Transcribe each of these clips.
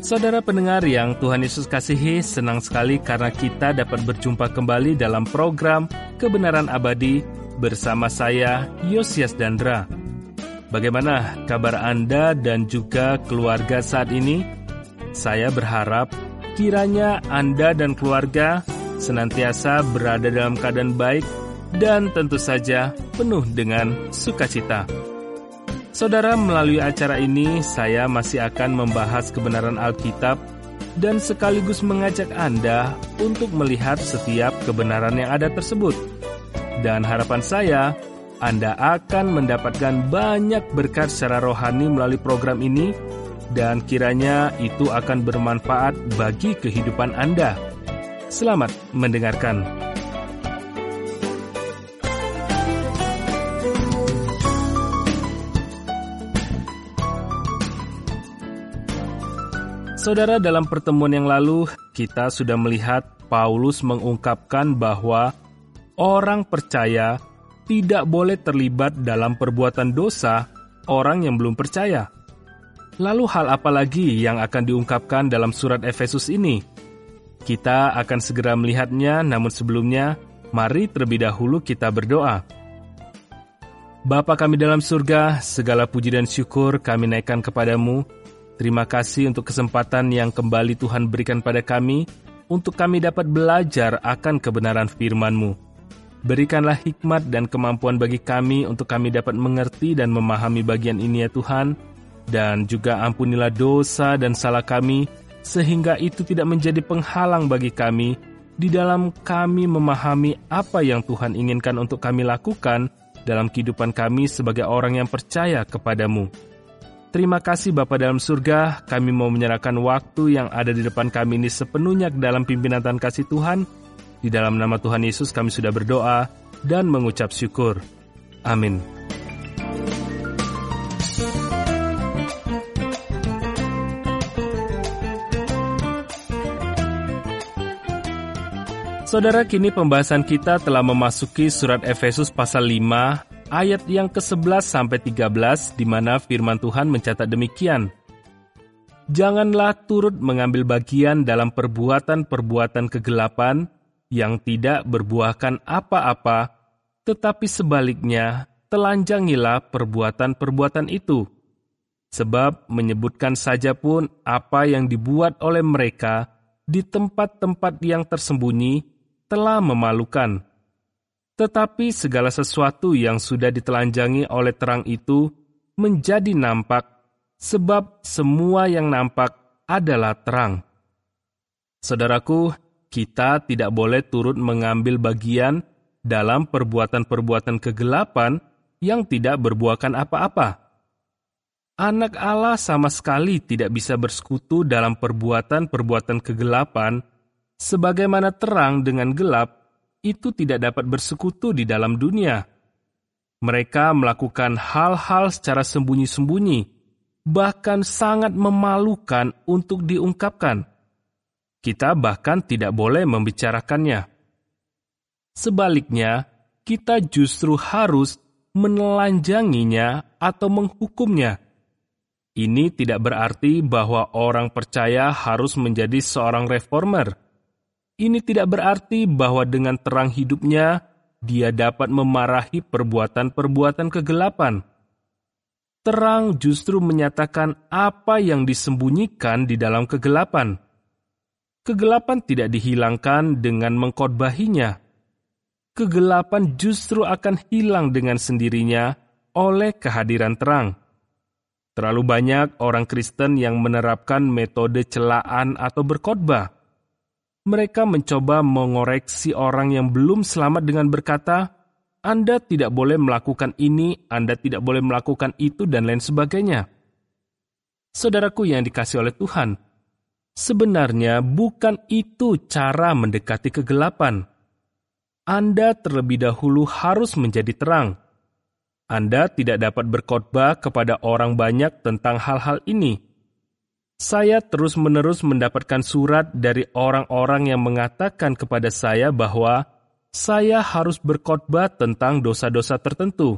Saudara pendengar yang Tuhan Yesus kasihi, senang sekali karena kita dapat berjumpa kembali dalam program Kebenaran Abadi bersama saya, Yosias Dandra. Bagaimana kabar Anda dan juga keluarga saat ini? Saya berharap kiranya Anda dan keluarga senantiasa berada dalam keadaan baik dan tentu saja penuh dengan sukacita. Saudara, melalui acara ini saya masih akan membahas kebenaran Alkitab dan sekaligus mengajak Anda untuk melihat setiap kebenaran yang ada tersebut. Dan harapan saya, Anda akan mendapatkan banyak berkat secara rohani melalui program ini dan kiranya itu akan bermanfaat bagi kehidupan Anda. Selamat mendengarkan. Saudara, dalam pertemuan yang lalu, kita sudah melihat Paulus mengungkapkan bahwa orang percaya tidak boleh terlibat dalam perbuatan dosa orang yang belum percaya. Lalu hal apa lagi yang akan diungkapkan dalam surat Efesus ini? Kita akan segera melihatnya, namun sebelumnya, mari terlebih dahulu kita berdoa. Bapa kami dalam surga, segala puji dan syukur kami naikkan kepadamu. Terima kasih untuk kesempatan yang kembali Tuhan berikan pada kami, untuk kami dapat belajar akan kebenaran firman-Mu. Berikanlah hikmat dan kemampuan bagi kami untuk kami dapat mengerti dan memahami bagian ini ya Tuhan, dan juga ampunilah dosa dan salah kami, sehingga itu tidak menjadi penghalang bagi kami, di dalam kami memahami apa yang Tuhan inginkan untuk kami lakukan dalam kehidupan kami sebagai orang yang percaya kepadamu. Terima kasih Bapa dalam surga, kami mau menyerahkan waktu yang ada di depan kami ini sepenuhnya ke dalam pimpinan dan kasih Tuhan. Di dalam nama Tuhan Yesus kami sudah berdoa dan mengucap syukur. Amin. Saudara, kini pembahasan kita telah memasuki surat Efesus pasal 5, ayat yang ke-11-13, di mana firman Tuhan mencatat demikian. Janganlah turut mengambil bagian dalam perbuatan-perbuatan kegelapan yang tidak berbuahkan apa-apa, tetapi sebaliknya telanjangilah perbuatan-perbuatan itu. Sebab menyebutkan saja pun apa yang dibuat oleh mereka di tempat-tempat yang tersembunyi telah memalukan. Tetapi segala sesuatu yang sudah ditelanjangi oleh terang itu menjadi nampak, sebab semua yang nampak adalah terang. Saudaraku, kita tidak boleh turut mengambil bagian dalam perbuatan-perbuatan kegelapan yang tidak berbuahkan apa-apa. Anak Allah sama sekali tidak bisa bersekutu dalam perbuatan-perbuatan kegelapan, sebagaimana terang dengan gelap itu tidak dapat bersekutu di dalam dunia. Mereka melakukan hal-hal secara sembunyi-sembunyi, bahkan sangat memalukan untuk diungkapkan. Kita bahkan tidak boleh membicarakannya. Sebaliknya, kita justru harus menelanjanginya atau menghukumnya. Ini tidak berarti bahwa orang percaya harus menjadi seorang reformer. Ini tidak berarti bahwa dengan terang hidupnya, dia dapat memarahi perbuatan-perbuatan kegelapan. Terang justru menyatakan apa yang disembunyikan di dalam kegelapan. Kegelapan tidak dihilangkan dengan mengkhotbahinya. Kegelapan justru akan hilang dengan sendirinya oleh kehadiran terang. Terlalu banyak orang Kristen yang menerapkan metode celaan atau berkhotbah. Mereka mencoba mengoreksi orang yang belum selamat dengan berkata, Anda tidak boleh melakukan ini, Anda tidak boleh melakukan itu, dan lain sebagainya. Saudaraku yang dikasihi oleh Tuhan, sebenarnya bukan itu cara mendekati kegelapan. Anda terlebih dahulu harus menjadi terang. Anda tidak dapat berkhotbah kepada orang banyak tentang hal-hal ini. Saya terus-menerus mendapatkan surat dari orang-orang yang mengatakan kepada saya bahwa saya harus berkhotbah tentang dosa-dosa tertentu.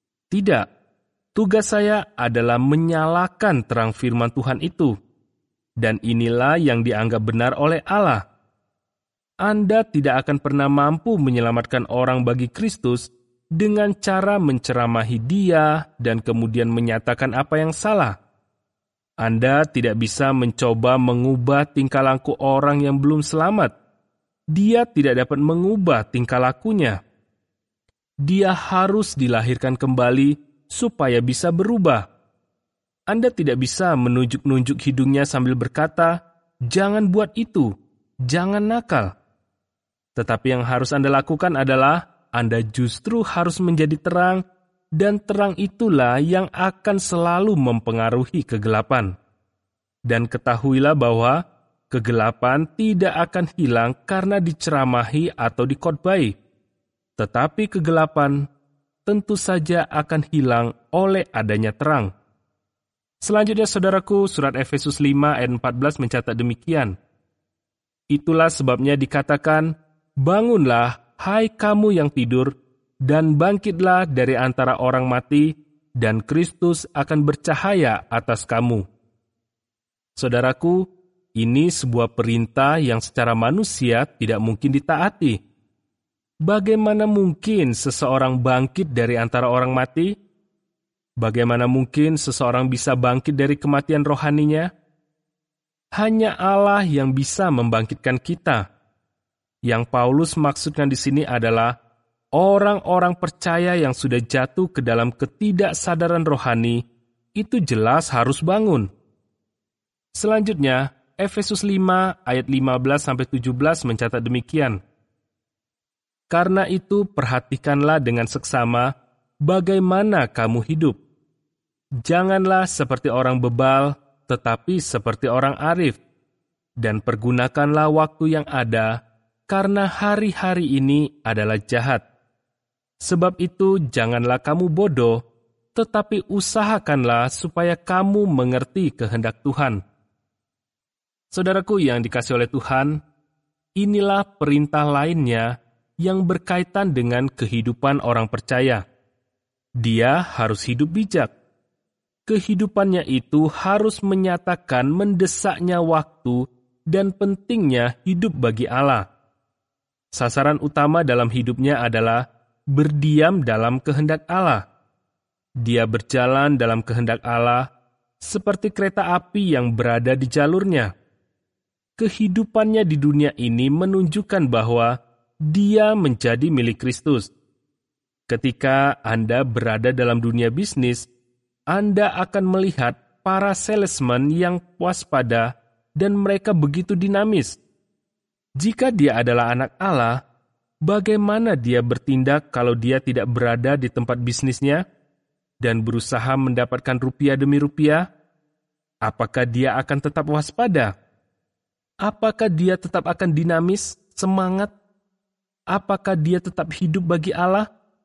Tidak, tugas saya adalah menyalakan terang firman Tuhan itu. dan inilah yang dianggap benar oleh Allah. Anda tidak akan pernah mampu menyelamatkan orang bagi Kristus dengan cara menceramahi dia dan kemudian menyatakan apa yang salah. Anda tidak bisa mencoba mengubah tingkah laku orang yang belum selamat. Dia tidak dapat mengubah tingkah lakunya. Dia harus dilahirkan kembali supaya bisa berubah. Anda tidak bisa menunjuk-nunjuk hidungnya sambil berkata, "Jangan buat itu, jangan nakal." Tetapi yang harus Anda lakukan adalah Anda justru harus menjadi terang, dan terang itulah yang akan selalu mempengaruhi kegelapan. Dan ketahuilah bahwa kegelapan tidak akan hilang karena diceramahi atau dikhotbahi, tetapi kegelapan tentu saja akan hilang oleh adanya terang. Selanjutnya, saudaraku, surat Efesus 5 ayat 14 mencatat demikian. Itulah sebabnya dikatakan, "Bangunlah, hai kamu yang tidur, dan bangkitlah dari antara orang mati, dan Kristus akan bercahaya atas kamu." Saudaraku, ini sebuah perintah yang secara manusia tidak mungkin ditaati. Bagaimana mungkin seseorang bangkit dari antara orang mati? Bagaimana mungkin seseorang bisa bangkit dari kematian rohaninya? Hanya Allah yang bisa membangkitkan kita. Yang Paulus maksudkan di sini adalah orang-orang percaya yang sudah jatuh ke dalam ketidaksadaran rohani, itu jelas harus bangun. Selanjutnya, Efesus 5 ayat 15-17 mencatat demikian. Karena itu perhatikanlah dengan seksama bagaimana kamu hidup. Janganlah seperti orang bebal, tetapi seperti orang arif. Dan pergunakanlah waktu yang ada, karena hari-hari ini adalah jahat. Sebab itu janganlah kamu bodoh, tetapi usahakanlah supaya kamu mengerti kehendak Tuhan. Saudaraku yang dikasihi oleh Tuhan, inilah perintah lainnya yang berkaitan dengan kehidupan orang percaya. Dia harus hidup bijak. Kehidupannya itu harus menyatakan mendesaknya waktu dan pentingnya hidup bagi Allah. Sasaran utama dalam hidupnya adalah berdiam dalam kehendak Allah. Dia berjalan dalam kehendak Allah seperti kereta api yang berada di jalurnya. Kehidupannya di dunia ini menunjukkan bahwa dia menjadi milik Kristus. Ketika Anda berada dalam dunia bisnis, Anda akan melihat para salesman yang waspada dan mereka begitu dinamis. Jika dia adalah anak Allah, bagaimana dia bertindak kalau dia tidak berada di tempat bisnisnya dan berusaha mendapatkan rupiah demi rupiah? Apakah dia akan tetap waspada? Apakah dia tetap akan dinamis, semangat? Apakah dia tetap hidup bagi Allah?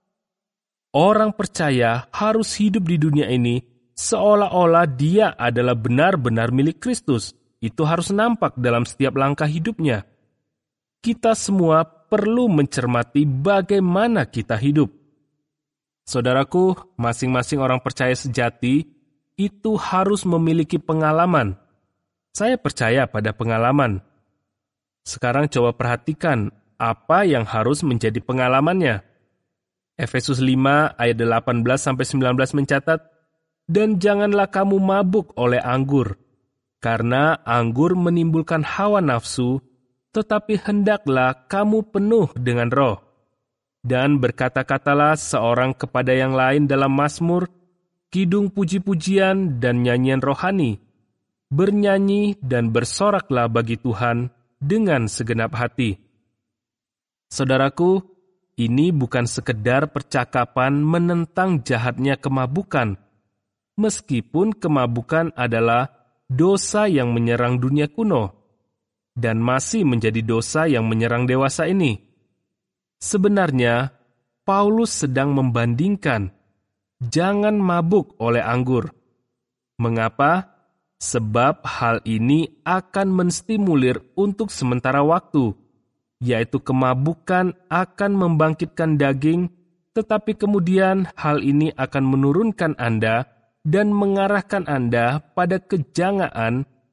Orang percaya harus hidup di dunia ini seolah-olah dia adalah benar-benar milik Kristus. Itu harus nampak dalam setiap langkah hidupnya. Kita semua perlu mencermati bagaimana kita hidup. Saudaraku, masing-masing orang percaya sejati itu harus memiliki pengalaman. Saya percaya pada pengalaman. Sekarang coba perhatikan apa yang harus menjadi pengalamannya. Efesus 5 ayat 18-19 mencatat, "Dan janganlah kamu mabuk oleh anggur, karena anggur menimbulkan hawa nafsu, tetapi hendaklah kamu penuh dengan roh. Dan berkata-katalah seorang kepada yang lain dalam mazmur, kidung puji-pujian dan nyanyian rohani. Bernyanyi dan bersoraklah bagi Tuhan dengan segenap hati." Saudaraku, ini bukan sekedar percakapan menentang jahatnya kemabukan. Meskipun kemabukan adalah dosa yang menyerang dunia kuno, dan masih menjadi dosa yang menyerang dewasa ini. Sebenarnya, Paulus sedang membandingkan, jangan mabuk oleh anggur. Mengapa? Sebab hal ini akan menstimulir untuk sementara waktu, yaitu kemabukan akan membangkitkan daging, tetapi kemudian hal ini akan menurunkan Anda dan mengarahkan Anda pada kejangaan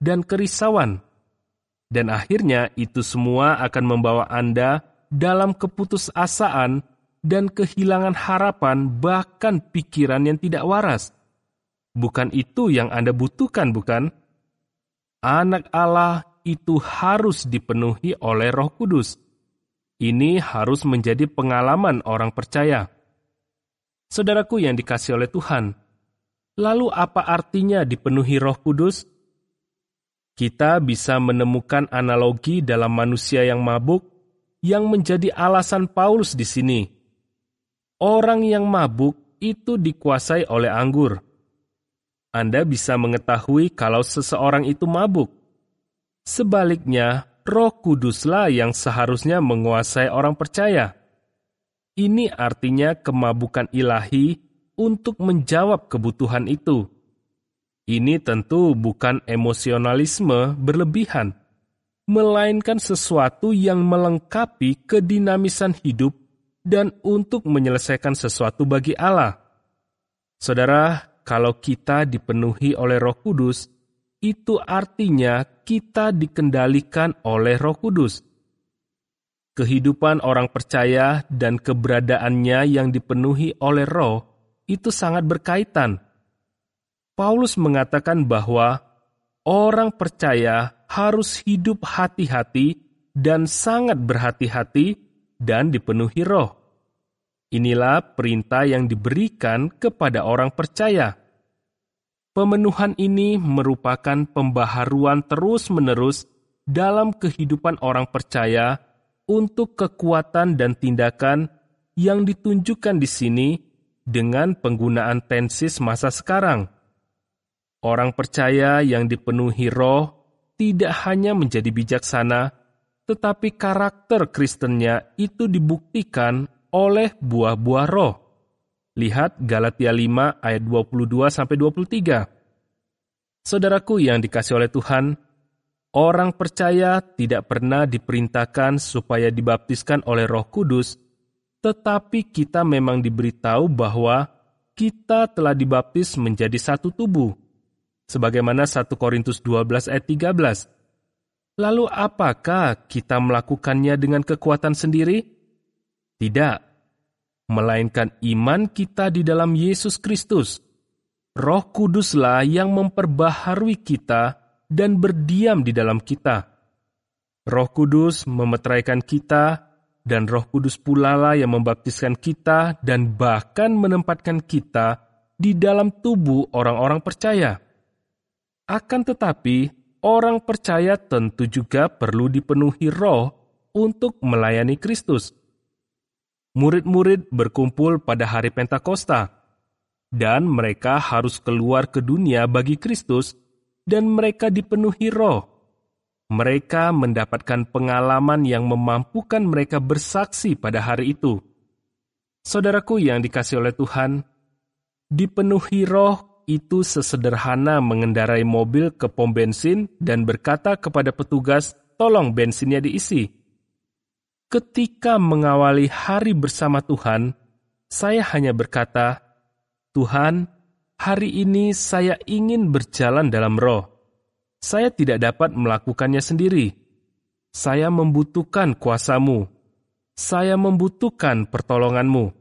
dan kerisauan. Dan akhirnya itu semua akan membawa Anda dalam keputusasaan dan kehilangan harapan, bahkan pikiran yang tidak waras. Bukan itu yang Anda butuhkan, bukan? Anak Allah itu harus dipenuhi oleh Roh Kudus. Ini harus menjadi pengalaman orang percaya. Saudaraku yang dikasihi oleh Tuhan, lalu apa artinya dipenuhi Roh Kudus? Kita bisa menemukan analogi dalam manusia yang mabuk yang menjadi alasan Paulus di sini. Orang yang mabuk itu dikuasai oleh anggur. Anda bisa mengetahui kalau seseorang itu mabuk. Sebaliknya, Roh Kuduslah yang seharusnya menguasai orang percaya. Ini artinya kemabukan ilahi untuk menjawab kebutuhan itu. Ini tentu bukan emosionalisme berlebihan, melainkan sesuatu yang melengkapi kedinamisan hidup dan untuk menyelesaikan sesuatu bagi Allah. Saudara, kalau kita dipenuhi oleh Roh Kudus, itu artinya kita dikendalikan oleh Roh Kudus. Kehidupan orang percaya dan keberadaannya yang dipenuhi oleh Roh itu sangat berkaitan. Paulus mengatakan bahwa orang percaya harus hidup hati-hati dan sangat berhati-hati dan dipenuhi Roh. Inilah perintah yang diberikan kepada orang percaya. Pemenuhan ini merupakan pembaharuan terus-menerus dalam kehidupan orang percaya untuk kekuatan dan tindakan yang ditunjukkan di sini dengan penggunaan tensis masa sekarang. Orang percaya yang dipenuhi Roh tidak hanya menjadi bijaksana, tetapi karakter Kristennya itu dibuktikan oleh buah-buah Roh. Lihat Galatia 5 ayat 22-23. Saudaraku yang dikasihi oleh Tuhan, orang percaya tidak pernah diperintahkan supaya dibaptiskan oleh Roh Kudus, tetapi kita memang diberitahu bahwa kita telah dibaptis menjadi satu tubuh. Sebagaimana 1 Korintus 12 ayat 13. Lalu apakah kita melakukannya dengan kekuatan sendiri? Tidak, melainkan iman kita di dalam Yesus Kristus. Roh Kuduslah yang memperbaharui kita dan berdiam di dalam kita. Roh Kudus memeteraikan kita, dan Roh Kudus pula lah yang membaptiskan kita dan bahkan menempatkan kita di dalam tubuh orang-orang percaya. Akan tetapi, orang percaya tentu juga perlu dipenuhi Roh untuk melayani Kristus. Murid-murid berkumpul pada hari Pentakosta, dan mereka harus keluar ke dunia bagi Kristus, dan mereka dipenuhi Roh. Mereka mendapatkan pengalaman yang memampukan mereka bersaksi pada hari itu. Saudaraku yang dikasihi oleh Tuhan, dipenuhi Roh itu sesederhana mengendarai mobil ke pom bensin dan berkata kepada petugas, "Tolong bensinnya diisi." Ketika mengawali hari bersama Tuhan, saya hanya berkata, "Tuhan, hari ini saya ingin berjalan dalam Roh. Saya tidak dapat melakukannya sendiri. Saya membutuhkan kuasa-Mu. Saya membutuhkan pertolongan-Mu."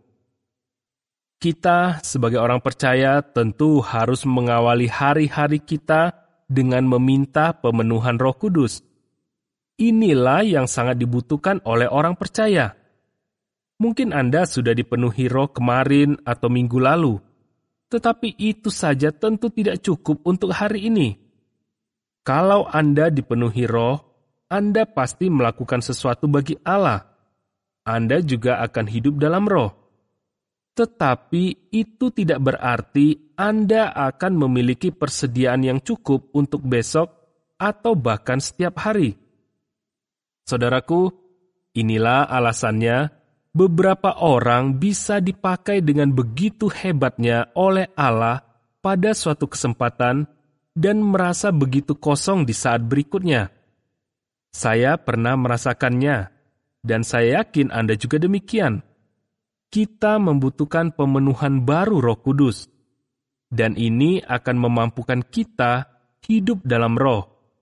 Kita sebagai orang percaya tentu harus mengawali hari-hari kita dengan meminta pemenuhan Roh Kudus. Inilah yang sangat dibutuhkan oleh orang percaya. Mungkin Anda sudah dipenuhi Roh kemarin atau minggu lalu, tetapi itu saja tentu tidak cukup untuk hari ini. Kalau Anda dipenuhi Roh, Anda pasti melakukan sesuatu bagi Allah. Anda juga akan hidup dalam Roh. Tetapi itu tidak berarti Anda akan memiliki persediaan yang cukup untuk besok atau bahkan setiap hari. Saudaraku, inilah alasannya beberapa orang bisa dipakai dengan begitu hebatnya oleh Allah pada suatu kesempatan dan merasa begitu kosong di saat berikutnya. Saya pernah merasakannya, dan saya yakin Anda juga demikian. Kita membutuhkan pemenuhan baru Roh Kudus, dan ini akan memampukan kita hidup dalam Roh.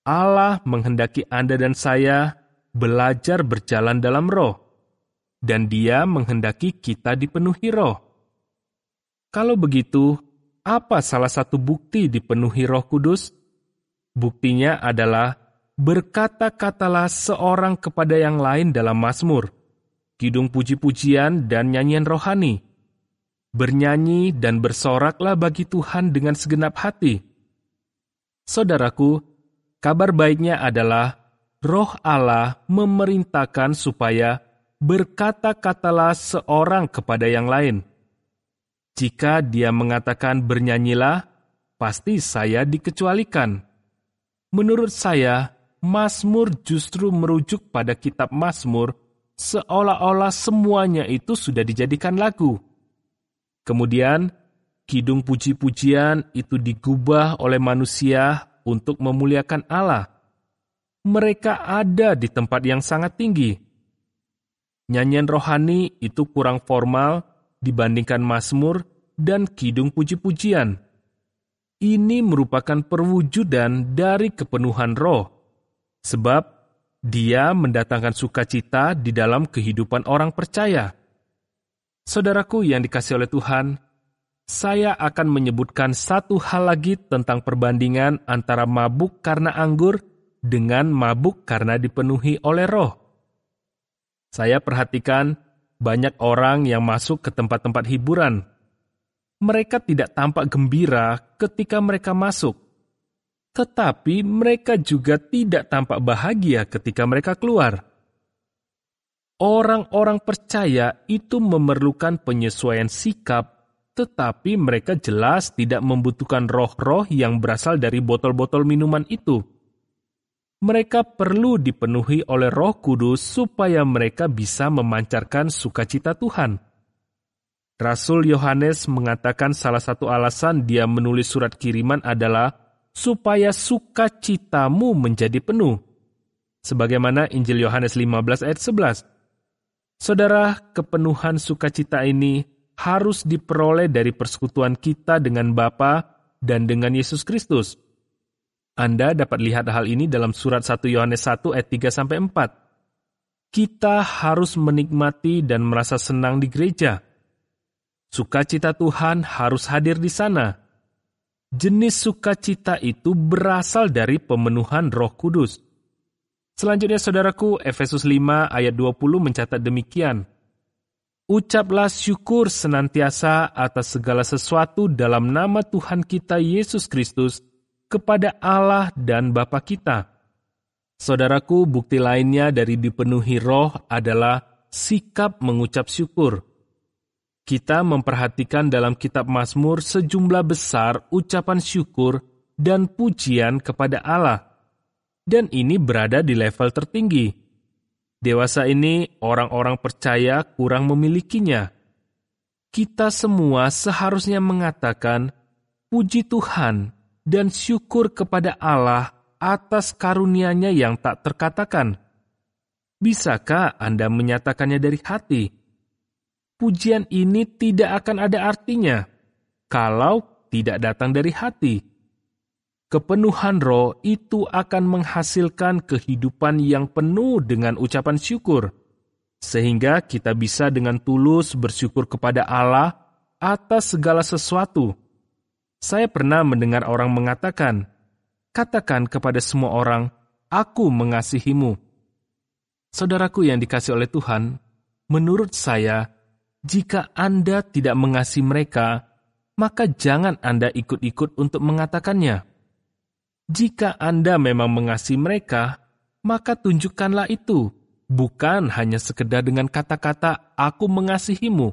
Allah menghendaki Anda dan saya belajar berjalan dalam roh, dan Dia menghendaki kita dipenuhi roh. Kalau begitu, apa salah satu bukti dipenuhi Roh Kudus? Buktinya adalah berkata-katalah seorang kepada yang lain dalam mazmur, kidung puji-pujian dan nyanyian rohani. Bernyanyi dan bersoraklah bagi Tuhan dengan segenap hati. Saudaraku, kabar baiknya adalah Roh Allah memerintahkan supaya berkata-katalah seorang kepada yang lain. Jika dia mengatakan bernyanyilah, pasti saya dikecualikan. Menurut saya, Mazmur justru merujuk pada kitab Mazmur seolah-olah semuanya itu sudah dijadikan lagu. Kemudian, kidung puji-pujian itu digubah oleh manusia untuk memuliakan Allah. Mereka ada di tempat yang sangat tinggi. Nyanyian rohani itu kurang formal dibandingkan mazmur dan kidung puji-pujian. Ini merupakan perwujudan dari kepenuhan roh, sebab dia mendatangkan sukacita di dalam kehidupan orang percaya. Saudaraku yang dikasihi oleh Tuhan, saya akan menyebutkan satu hal lagi tentang perbandingan antara mabuk karena anggur dengan mabuk karena dipenuhi oleh roh. Saya perhatikan banyak orang yang masuk ke tempat-tempat hiburan. Mereka tidak tampak gembira ketika mereka masuk, tetapi mereka juga tidak tampak bahagia ketika mereka keluar. Orang-orang percaya itu memerlukan penyesuaian sikap, tetapi mereka jelas tidak membutuhkan roh-roh yang berasal dari botol-botol minuman itu. Mereka perlu dipenuhi oleh Roh Kudus supaya mereka bisa memancarkan sukacita Tuhan. Rasul Yohanes mengatakan salah satu alasan dia menulis surat kiriman adalah supaya sukacitamu menjadi penuh. Sebagaimana Injil Yohanes 15 ayat 11. Saudara, kepenuhan sukacita ini harus diperoleh dari persekutuan kita dengan Bapa dan dengan Yesus Kristus. Anda dapat lihat hal ini dalam surat 1 Yohanes 1 ayat 3-4. Kita harus menikmati dan merasa senang di gereja. Sukacita Tuhan harus hadir di sana. Jenis sukacita itu berasal dari pemenuhan Roh Kudus. Selanjutnya, saudaraku, Efesus 5 ayat 20 mencatat demikian. Ucaplah syukur senantiasa atas segala sesuatu dalam nama Tuhan kita Yesus Kristus kepada Allah dan Bapa kita. Saudaraku, bukti lainnya dari dipenuhi roh adalah sikap mengucap syukur. Kita memperhatikan dalam kitab Mazmur sejumlah besar ucapan syukur dan pujian kepada Allah. Dan ini berada di level tertinggi. Dewasa ini orang-orang percaya kurang memilikinya. Kita semua seharusnya mengatakan, puji Tuhan dan syukur kepada Allah atas karunia-Nya yang tak terkatakan. Bisakah Anda menyatakannya dari hati? Pujian ini tidak akan ada artinya kalau tidak datang dari hati. Kepenuhan roh itu akan menghasilkan kehidupan yang penuh dengan ucapan syukur, sehingga kita bisa dengan tulus bersyukur kepada Allah atas segala sesuatu. Saya pernah mendengar orang mengatakan, katakan kepada semua orang, aku mengasihimu. Saudaraku yang dikasihi oleh Tuhan, menurut saya, jika Anda tidak mengasihi mereka, maka jangan Anda ikut-ikut untuk mengatakannya. Jika Anda memang mengasihi mereka, maka tunjukkanlah itu, bukan hanya sekedar dengan kata-kata, aku mengasihimu.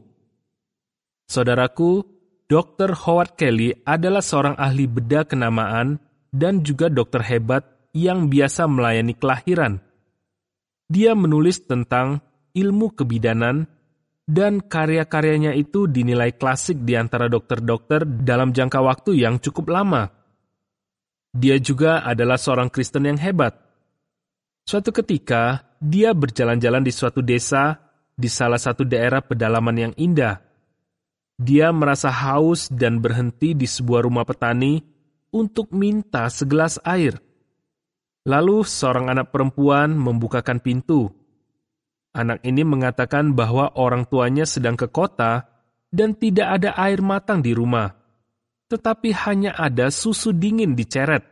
Saudaraku, Dr. Howard Kelly adalah seorang ahli bedah kenamaan dan juga dokter hebat yang biasa melayani kelahiran. Dia menulis tentang ilmu kebidanan, dan karya-karyanya itu dinilai klasik di antara dokter-dokter dalam jangka waktu yang cukup lama. Dia juga adalah seorang Kristen yang hebat. Suatu ketika, dia berjalan-jalan di suatu desa di salah satu daerah pedalaman yang indah. Dia merasa haus dan berhenti di sebuah rumah petani untuk minta segelas air. Lalu seorang anak perempuan membukakan pintu. Anak ini mengatakan bahwa orang tuanya sedang ke kota dan tidak ada air matang di rumah, tetapi hanya ada susu dingin diceret.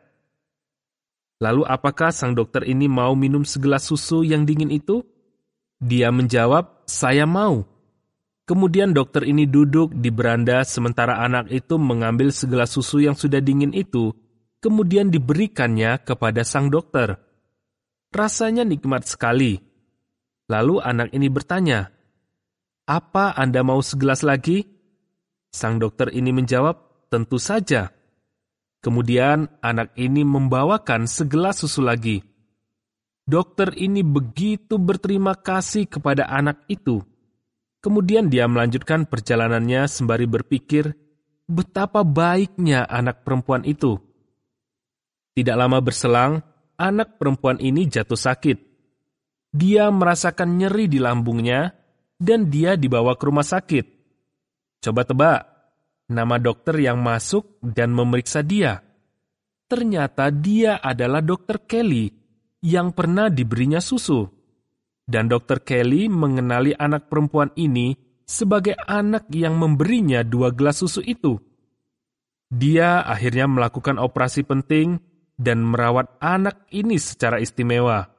Lalu apakah sang dokter ini mau minum segelas susu yang dingin itu? Dia menjawab, "Saya mau." Kemudian dokter ini duduk di beranda sementara anak itu mengambil segelas susu yang sudah dingin itu, kemudian diberikannya kepada sang dokter. Rasanya nikmat sekali. Lalu anak ini bertanya, "Apa Anda mau segelas lagi?" Sang dokter ini menjawab, "Tentu saja." Kemudian anak ini membawakan segelas susu lagi. Dokter ini begitu berterima kasih kepada anak itu. Kemudian dia melanjutkan perjalanannya sembari berpikir betapa baiknya anak perempuan itu. Tidak lama berselang, anak perempuan ini jatuh sakit. Dia merasakan nyeri di lambungnya dan dia dibawa ke rumah sakit. Coba tebak, nama dokter yang masuk dan memeriksa dia. Ternyata dia adalah Dokter Kelly yang pernah diberinya susu. Dan Dokter Kelly mengenali anak perempuan ini sebagai anak yang memberinya 2 gelas susu itu. Dia akhirnya melakukan operasi penting dan merawat anak ini secara istimewa.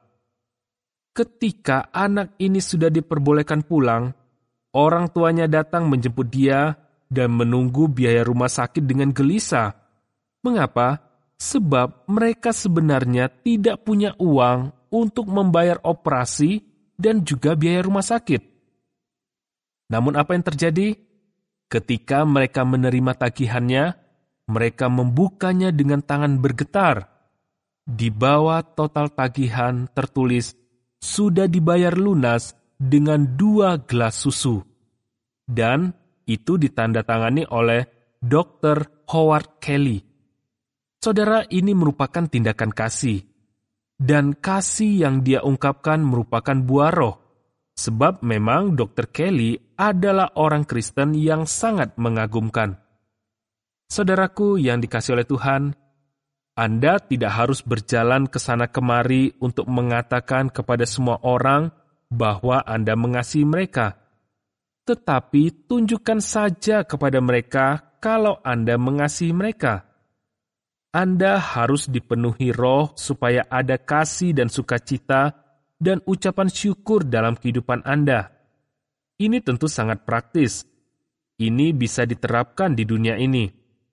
Ketika anak ini sudah diperbolehkan pulang, orang tuanya datang menjemput dia dan menunggu biaya rumah sakit dengan gelisah. Mengapa? Sebab mereka sebenarnya tidak punya uang untuk membayar operasi dan juga biaya rumah sakit. Namun apa yang terjadi? Ketika mereka menerima tagihannya, mereka membukanya dengan tangan bergetar. Di bawah total tagihan tertulis, sudah dibayar lunas dengan 2 gelas susu. Dan itu ditandatangani oleh Dr. Howard Kelly. Saudara, ini merupakan tindakan kasih. Dan kasih yang dia ungkapkan merupakan buah roh. Sebab memang Dr. Kelly adalah orang Kristen yang sangat mengagumkan. Saudaraku yang dikasihi oleh Tuhan, Anda tidak harus berjalan ke sana kemari untuk mengatakan kepada semua orang bahwa Anda mengasihi mereka. Tetapi tunjukkan saja kepada mereka kalau Anda mengasihi mereka. Anda harus dipenuhi roh supaya ada kasih dan sukacita dan ucapan syukur dalam kehidupan Anda. Ini tentu sangat praktis. Ini bisa diterapkan di dunia ini.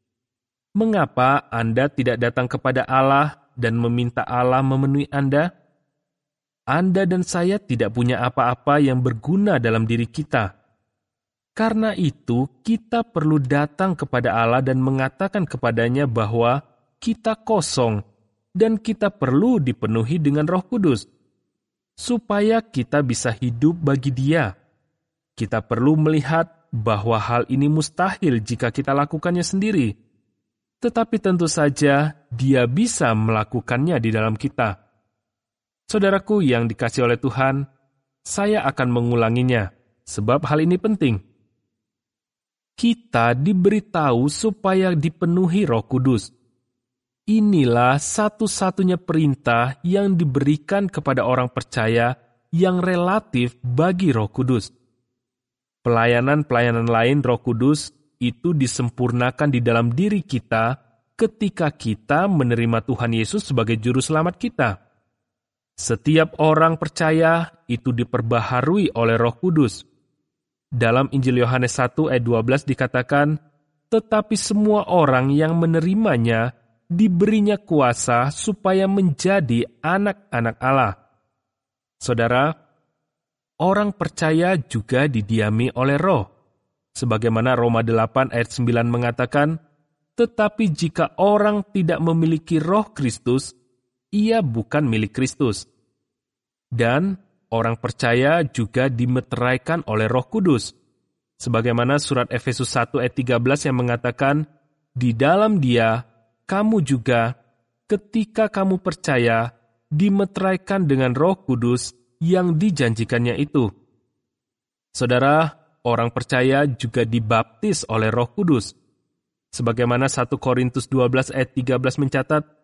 Mengapa Anda tidak datang kepada Allah dan meminta Allah memenuhi Anda? Anda dan saya tidak punya apa-apa yang berguna dalam diri kita. Karena itu, kita perlu datang kepada Allah dan mengatakan kepadanya bahwa kita kosong dan kita perlu dipenuhi dengan Roh Kudus, supaya kita bisa hidup bagi Dia. Kita perlu melihat bahwa hal ini mustahil jika kita lakukannya sendiri. Tetapi tentu saja Dia bisa melakukannya di dalam kita. Saudaraku yang dikasihi oleh Tuhan, saya akan mengulanginya, sebab hal ini penting. Kita diberitahu supaya dipenuhi Roh Kudus. Inilah satu-satunya perintah yang diberikan kepada orang percaya yang relatif bagi Roh Kudus. Pelayanan-pelayanan lain Roh Kudus itu disempurnakan di dalam diri kita ketika kita menerima Tuhan Yesus sebagai juru selamat kita. Setiap orang percaya itu diperbaharui oleh Roh Kudus. Dalam Injil Yohanes 1 ayat 12 dikatakan, tetapi semua orang yang menerimanya diberinya kuasa supaya menjadi anak-anak Allah. Saudara, orang percaya juga didiami oleh Roh. Sebagaimana Roma 8 ayat 9 mengatakan, tetapi jika orang tidak memiliki Roh Kristus, ia bukan milik Kristus. Dan orang percaya juga dimeteraikan oleh Roh Kudus. Sebagaimana surat Efesus 1 ayat 13 yang mengatakan, di dalam Dia kamu juga, ketika kamu percaya, dimeteraikan dengan Roh Kudus yang dijanjikannya itu. Saudara, orang percaya juga dibaptis oleh Roh Kudus. Sebagaimana 1 Korintus 12 ayat 13 mencatat,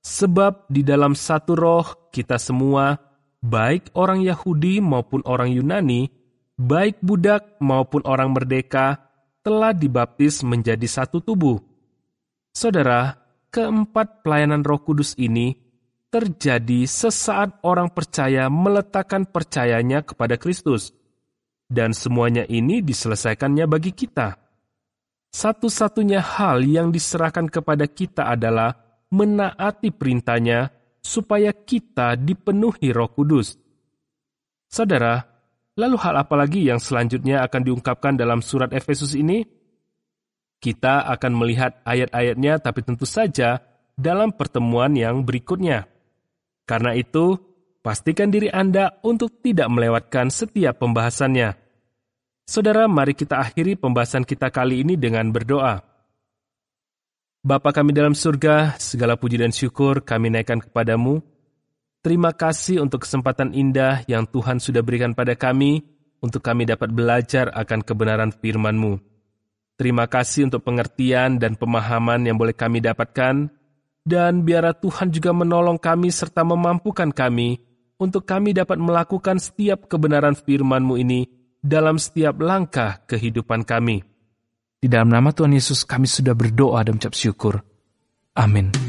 Sebab di dalam satu roh kita semua, baik orang Yahudi maupun orang Yunani, baik budak maupun orang merdeka, telah dibaptis menjadi satu tubuh. Saudara, keempat pelayanan Roh Kudus ini terjadi sesaat orang percaya meletakkan percayanya kepada Kristus. Dan semuanya ini diselesaikannya bagi kita. Satu-satunya hal yang diserahkan kepada kita adalah menaati perintahnya supaya kita dipenuhi Roh Kudus. Saudara, lalu hal apa lagi yang selanjutnya akan diungkapkan dalam surat Efesus ini? Kita akan melihat ayat-ayatnya, tapi tentu saja dalam pertemuan yang berikutnya. Karena itu, pastikan diri Anda untuk tidak melewatkan setiap pembahasannya. Saudara, mari kita akhiri pembahasan kita kali ini dengan berdoa. Bapa kami dalam surga, segala puji dan syukur kami naikkan kepadamu. Terima kasih untuk kesempatan indah yang Tuhan sudah berikan pada kami, untuk kami dapat belajar akan kebenaran firman-Mu. Terima kasih untuk pengertian dan pemahaman yang boleh kami dapatkan, dan biarlah Tuhan juga menolong kami serta memampukan kami untuk kami dapat melakukan setiap kebenaran firman-Mu ini dalam setiap langkah kehidupan kami. Di dalam nama Tuhan Yesus kami sudah berdoa dan mengucap syukur. Amin.